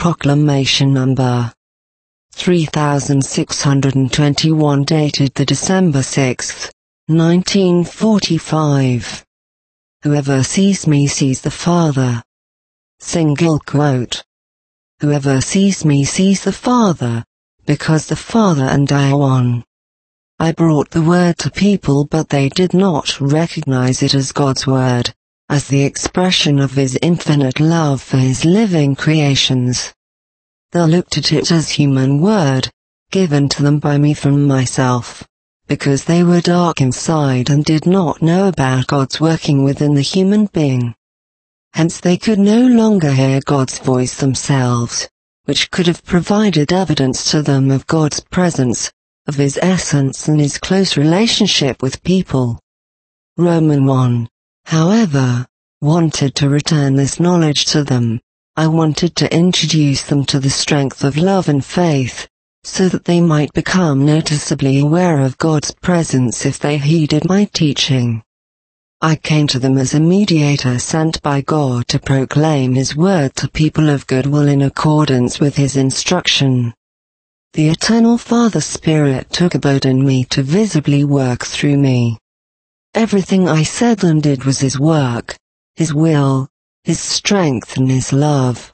Proclamation number 3621 dated the December 6, 1945. Whoever sees me sees the Father. Single quote. Whoever sees me sees the Father, because the Father and I are one. I brought the word to people, but they did not recognize it as God's word, as the expression of His infinite love for His living creations. They looked at it as human word, given to them by me from myself, because they were dark inside and did not know about God's working within the human being. Hence they could no longer hear God's voice themselves, which could have provided evidence to them of God's presence, of His essence and His close relationship with people. Romans 1, however, wanted to return this knowledge to them. I wanted to introduce them to the strength of love and faith, so that they might become noticeably aware of God's presence if they heeded my teaching. I came to them as a mediator sent by God to proclaim His word to people of goodwill in accordance with His instruction. The Eternal Father Spirit took abode in me to visibly work through me. Everything I said and did was His work, His will, His strength and His love.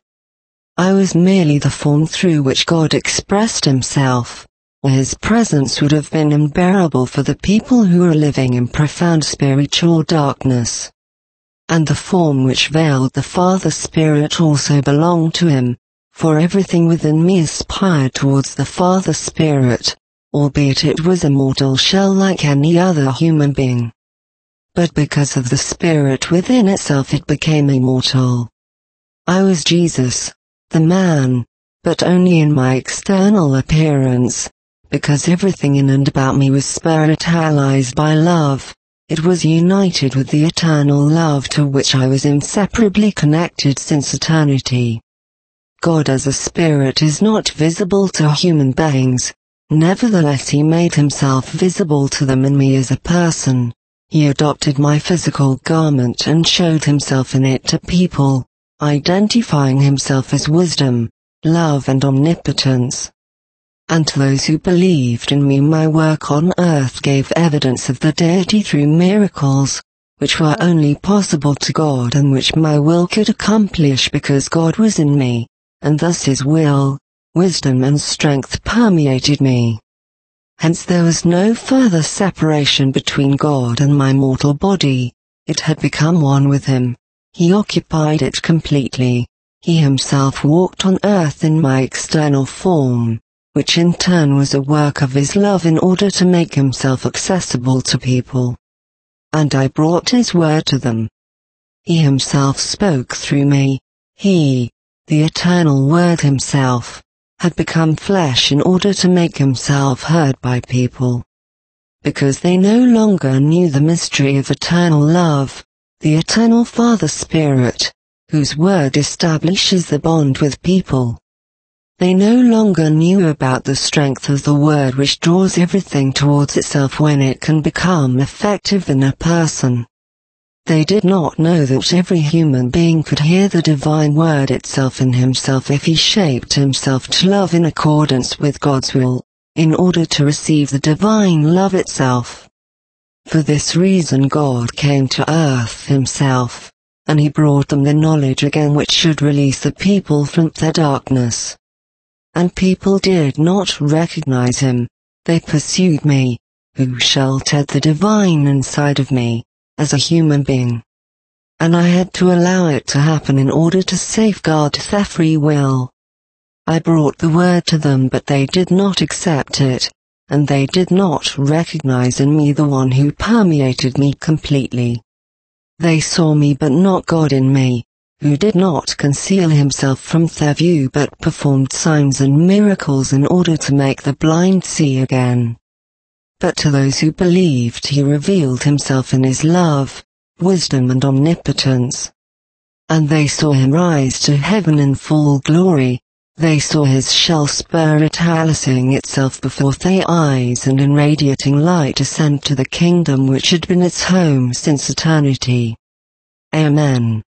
I was merely the form through which God expressed Himself, or His presence would have been unbearable for the people who were living in profound spiritual darkness. And the form which veiled the Father Spirit also belonged to Him, for everything within me aspired towards the Father Spirit, albeit it was a mortal shell like any other human being. But because of the Spirit within itself it became immortal. I was Jesus, the man, but only in my external appearance, because everything in and about me was spiritualized by love. It was united with the eternal love to which I was inseparably connected since eternity. God as a spirit is not visible to human beings, nevertheless He made Himself visible to them in me as a person. He adopted my physical garment and showed Himself in it to people, identifying Himself as wisdom, love and omnipotence. And to those who believed in me, my work on earth gave evidence of the deity through miracles, which were only possible to God and which my will could accomplish because God was in me, and thus His will, wisdom and strength permeated me. Hence there was no further separation between God and my mortal body. It had become one with Him. He occupied it completely. He Himself walked on earth in my external form, which in turn was a work of His love in order to make Himself accessible to people. And I brought His word to them. He Himself spoke through me. He, the eternal Word Himself, had become flesh in order to make Himself heard by people. Because they no longer knew the mystery of eternal love, the Eternal Father Spirit, whose word establishes the bond with people. They no longer knew about the strength of the word which draws everything towards itself when it can become effective in a person. They did not know that every human being could hear the divine word itself in himself if he shaped himself to love in accordance with God's will, in order to receive the divine love itself. For this reason God came to earth Himself, and He brought them the knowledge again which should release the people from their darkness. And people did not recognize Him. They pursued me, who sheltered the divine inside of me, as a human being. And I had to allow it to happen in order to safeguard their free will. I brought the word to them, but they did not accept it, and they did not recognize in me the one who permeated me completely. They saw me but not God in me, who did not conceal Himself from their view but performed signs and miracles in order to make the blind see again. But to those who believed He revealed Himself in His love, wisdom and omnipotence. And they saw Him rise to heaven in full glory. They saw His shell spiritualizing itself before their eyes and in radiating light ascend to the kingdom which had been its home since eternity. Amen.